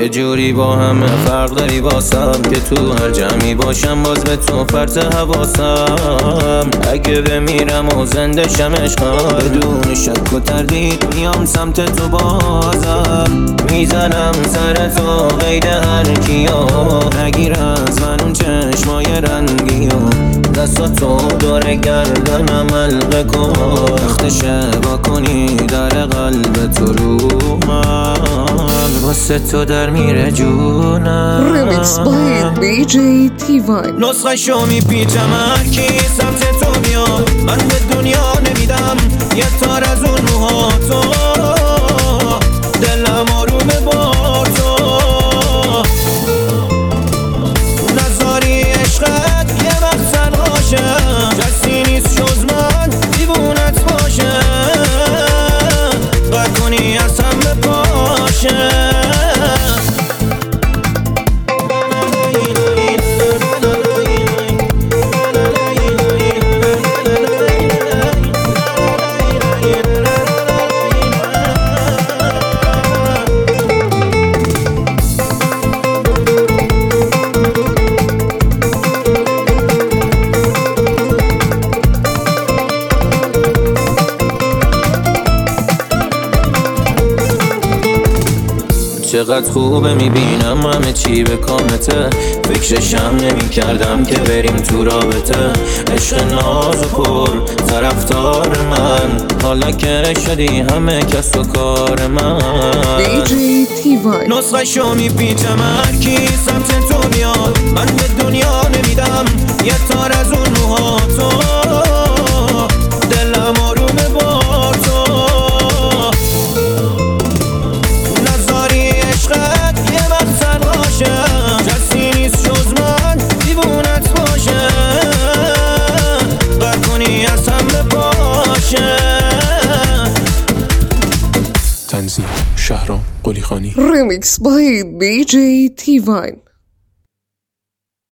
جوری با همه فرق داری واسم که تو هر جمعی باشم باز به تو فرط حواسم. اگه بمیرم و زنده شم عشقم بدون شک و تردید میام سمت تو بازم. میزنم سر تو قید هر کیو نگیر از من اون چشمای رنگیو دستاتو دور گردنم حلقه کن وقت شبا کنی در قلب تو رو من واسه تو در میره جونم. Remix by DJ T-Vibe. نسخه شو میپیچم هرکی سمت تو میاد من به دنیا نمیدم یه تار از اون موهاتو دلم آرومه با تو نذاری عشقت یه وقت سرهاشه کسی نیست جز من دیوونت باشه بکنی از هم بپاشه. چقدر خوبه میبینم همه چی به کامته فکرشم نمی کردم که بریم تو رابطه. عشق ناز و پر طرفدار من حالا که شدی همه کس و کار من. DJ T-Vibe. نسخه شو میپیچم هرکی سمت تو بیاد من به دنیا نمیدم یه تار از اون موهاتو دلم آرومه با تو کسی نیست جز من دیوونت باشه بکنی از هم بپاشه. تنظیم شهرام قلیخانی. Remix by DJ T-Vibe.